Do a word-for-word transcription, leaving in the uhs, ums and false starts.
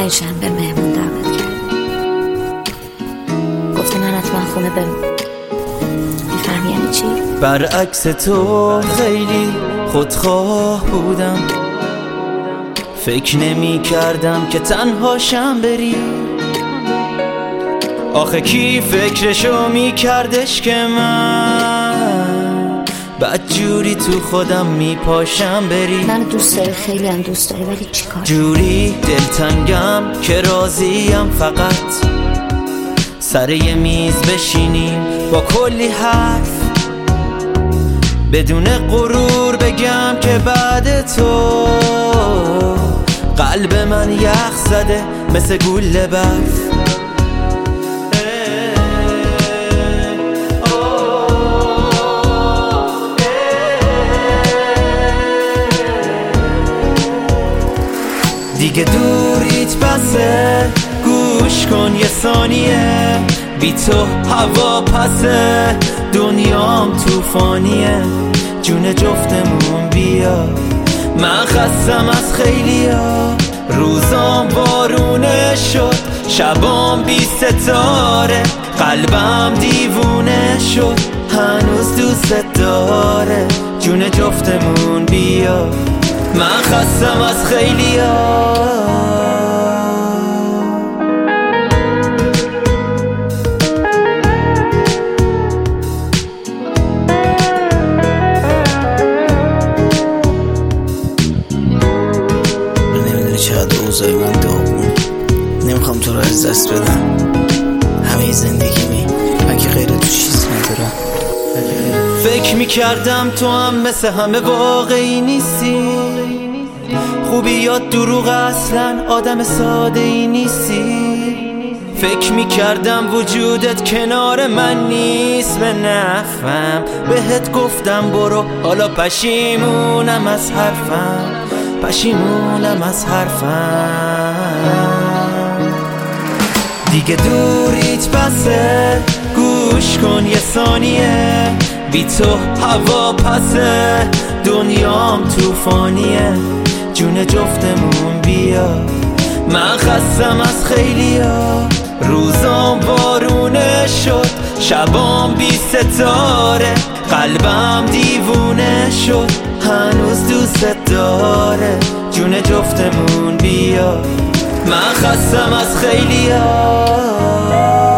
پنجشنبه مهمون دعوت کرد. گفته من حتما خونه بمون. میفهمی یعنی چی؟ برعکس تو خیلی خودخواه بودم، فکر نمی کردم که تنهاشم بری. آخه کی فکرشو می کردش که من بدجوری تو خودم می پاشم بری. من دوست داری، خیلی هم دوست داری، ولی چی کار؟ جوری دلتنگم که راضیم فقط سر یه میز بشینیم با کلی حرف، بدون غرور بگم که بعد تو قلب من یخ زده مثل گوله برف. دیگه دوریت بسه، گوش کن یه ثانیه، بی تو هوا پسه، دنیام توفانیه، جون جفتمون بیا. من خستم از خیلیا، روزام بارونه شد، شبام بی ستاره، قلبم دیوونه شد، هنوز دوست داره، جون جفتمون بیا. من خستم از خیلیا. نمیدونی چقدر اوضاع من داغون، نمیخوام تو رو از دست بدم. همه زندگیمی اگه غیر تو چیز ندارم. فکر میکردم تو هم مثل همه واقعی نیستی، خوبی یا دروغ، اصلا آدم ساده ای نیستی. فکر میکردم وجودت کنار من نیست به نفعم، بهت گفتم برو، حالا پشیمونم از حرفم، پشیمونم از حرفم. دیگه دوریت بسه، گوش کن یه ثانیه، بی تو هوا پسه، دنیام توفانیه، جون جفتمون بیا. من خستم از خیلیا، روزام بارونه شد، شبام بی ستاره، قلبم دیوونه شد، هنوز دوست داره، جون جفتمون بیا. من خستم از خیلیا.